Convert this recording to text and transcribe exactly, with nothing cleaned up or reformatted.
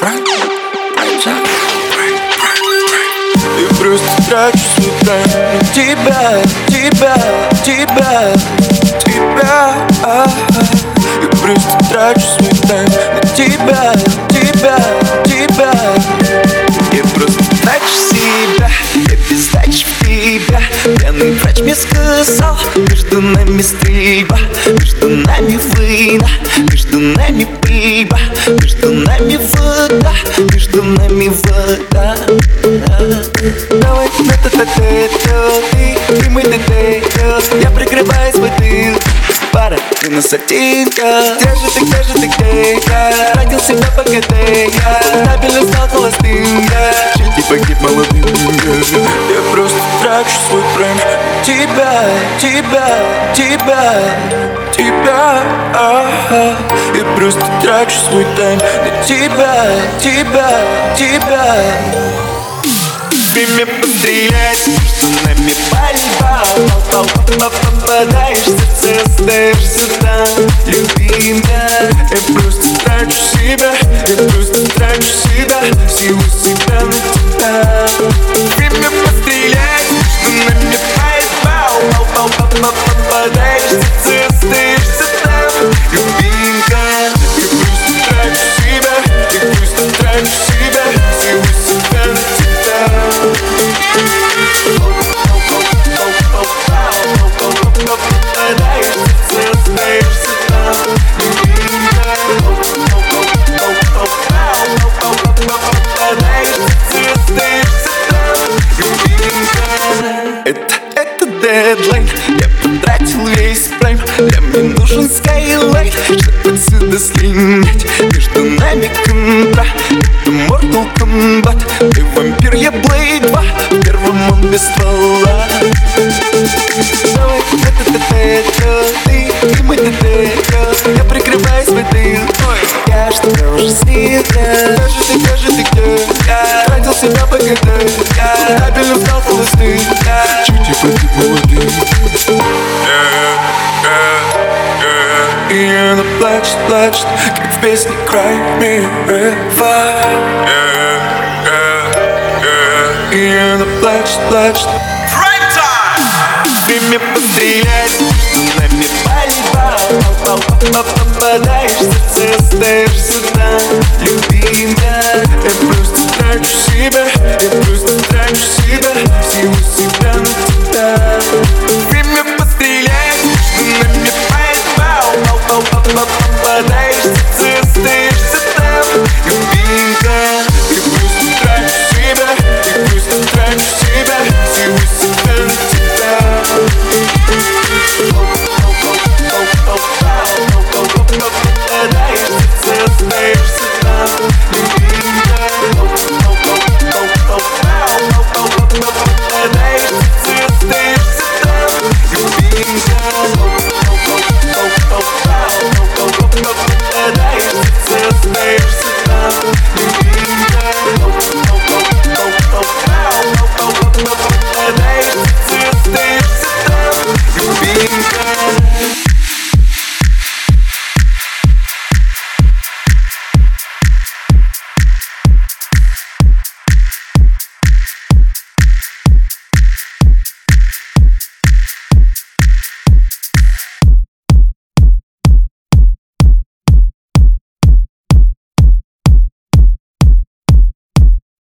Я просто трачу свой тайм на тебя, тебя, тебя, тебя. Я просто трачу свой тайм на тебя, тебя, тебя. Я просто трачу себя, я без дачи в тебя. Пьяный врач мне сказал, между нами стрельба, между нами война, между нами пиво, между нами вода, между нами вода. Давай на та та та ты, ты мой детектив. Я прикрываюсь бутылкой, пара, ты на сатинка. Где же ты, где же ты, где я? Родил себя по КТ, я стабильно стал холостым, я чуть не погиб молодым, я просто трачу свой прайм тебя, тебя, тебя, тебя. Я просто трачу свой тайм на тебя, тебя, тебя. Время пострелять, между нами пальба. Попадаешь в сердце, остаешься там, любимая. Я просто трачу себя, я просто трачу себя, силу себя на тебя. Время пострелять, между нами пальба. Попадаешь в сердце, остаешься там, любимая. Я просто трачу себя, я просто трачу себя, силу себя на тебя. Это, это дедлайн, я потратил весь прайм. Для мне нужен скайлайт, чтобы отсюда слинять. Между нами контра, это Mortal Kombat. Ты вампир, я Blade два, в первом он без ствола. Давай, это-то-то, ты, ты мой детектив. Я прикрываюсь бутылкой, я ж тебя уже снила. Где же ты, где же ты, где? Я тратил себя по КТ, я стабильно стал холостым, я чуть не погиб молодым. И она плачет, плачет, как в песне Cry Me River. И она плачет, плачет. Время пострелять, между нами пальба. Попадаешь в сердце, остаешься там, любимая.